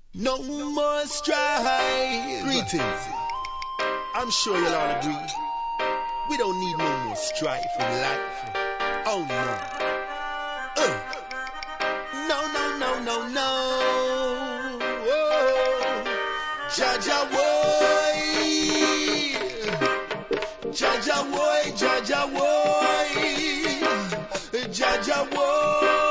No more strife. Greetings. I'm sure you'll all agree. We don't need no more strife in life. Oh no. No, no, no, no, no. Oh. Jaja boy. Jaja boy. Jaja boy. Jaja boy.